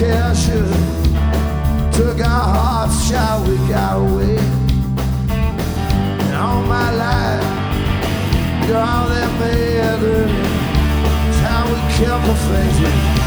care should. Took our hearts, shall we got away. And all my life, you're all that made. It's how we kept the faith.